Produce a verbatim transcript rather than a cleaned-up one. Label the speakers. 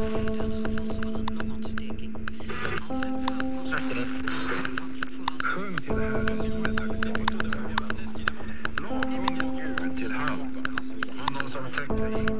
Speaker 1: Sjung till Herren med tacksamhet. Lov vår Gud till han. Honom som täcker